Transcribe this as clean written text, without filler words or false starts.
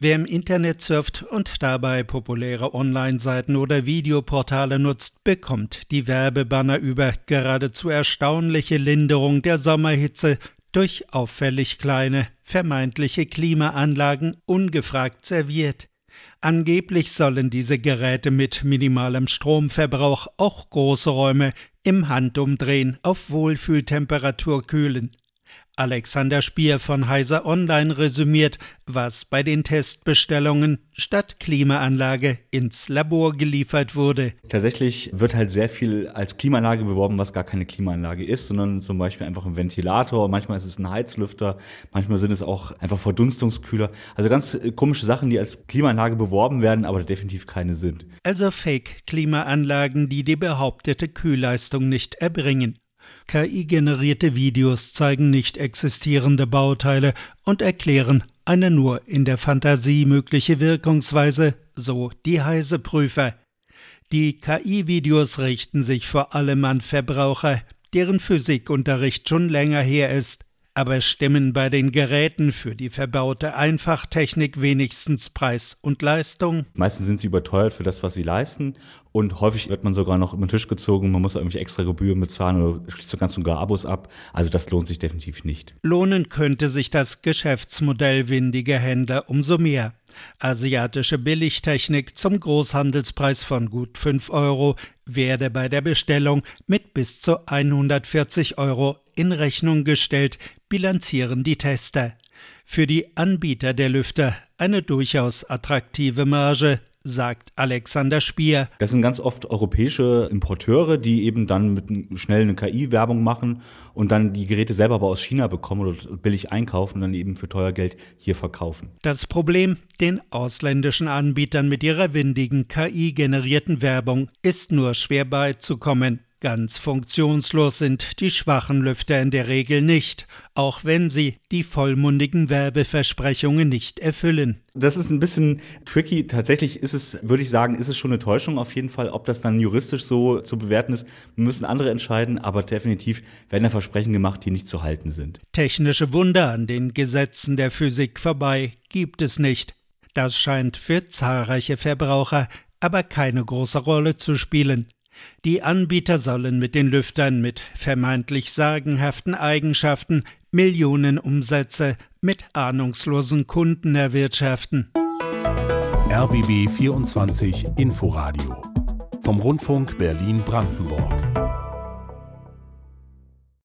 Wer im Internet surft und dabei populäre Online-Seiten oder Videoportale nutzt, bekommt die Werbebanner über geradezu erstaunliche Linderung der Sommerhitze durch auffällig kleine, vermeintliche Klimaanlagen ungefragt serviert. Angeblich sollen diese Geräte mit minimalem Stromverbrauch auch große Räume im Handumdrehen auf Wohlfühltemperatur kühlen. Alexander Spier von Heise Online resümiert, was bei den Testbestellungen statt Klimaanlage ins Labor geliefert wurde. Tatsächlich wird halt sehr viel als Klimaanlage beworben, was gar keine Klimaanlage ist, sondern zum Beispiel einfach ein Ventilator. Manchmal ist es ein Heizlüfter, manchmal sind es auch einfach Verdunstungskühler. Also ganz komische Sachen, die als Klimaanlage beworben werden, aber definitiv keine sind. Also Fake-Klimaanlagen, die die behauptete Kühlleistung nicht erbringen. KI-generierte Videos zeigen nicht existierende Bauteile und erklären eine nur in der Fantasie mögliche Wirkungsweise, so die Heise-Prüfer. Die KI-Videos richten sich vor allem an Verbraucher, deren Physikunterricht schon länger her ist, aber stimmen bei den Geräten für die verbaute Einfachtechnik wenigstens Preis und Leistung? Meistens sind sie überteuert für das, was sie leisten, und häufig wird man sogar noch über den Tisch gezogen, man muss irgendwelche extra Gebühren bezahlen oder schließt so ganz und gar Abos ab. Also das lohnt sich definitiv nicht. Lohnen könnte sich das Geschäftsmodell windiger Händler umso mehr. Asiatische Billigtechnik zum Großhandelspreis von gut 5 € werde bei der Bestellung mit bis zu 140 € in Rechnung gestellt, bilanzieren die Tester. Für die Anbieter der Lüfter eine durchaus attraktive Marge, sagt Alexander Spier. Das sind ganz oft europäische Importeure, die eben dann mit schnell eine KI-Werbung machen und dann die Geräte selber aber aus China bekommen oder billig einkaufen und dann eben für teuer Geld hier verkaufen. Das Problem, den ausländischen Anbietern mit ihrer windigen KI-generierten Werbung ist nur schwer beizukommen. Ganz funktionslos sind die schwachen Lüfter in der Regel nicht, auch wenn sie die vollmundigen Werbeversprechungen nicht erfüllen. Das ist ein bisschen tricky. Tatsächlich ist es, würde ich sagen, ist es schon eine Täuschung auf jeden Fall. Ob das dann juristisch so zu bewerten ist, müssen andere entscheiden, aber definitiv werden da Versprechen gemacht, die nicht zu halten sind. Technische Wunder an den Gesetzen der Physik vorbei gibt es nicht. Das scheint für zahlreiche Verbraucher aber keine große Rolle zu spielen. Die Anbieter sollen mit den Lüftern mit vermeintlich sagenhaften Eigenschaften Millionenumsätze mit ahnungslosen Kunden erwirtschaften. RBB 24 Inforadio vom Rundfunk Berlin-Brandenburg.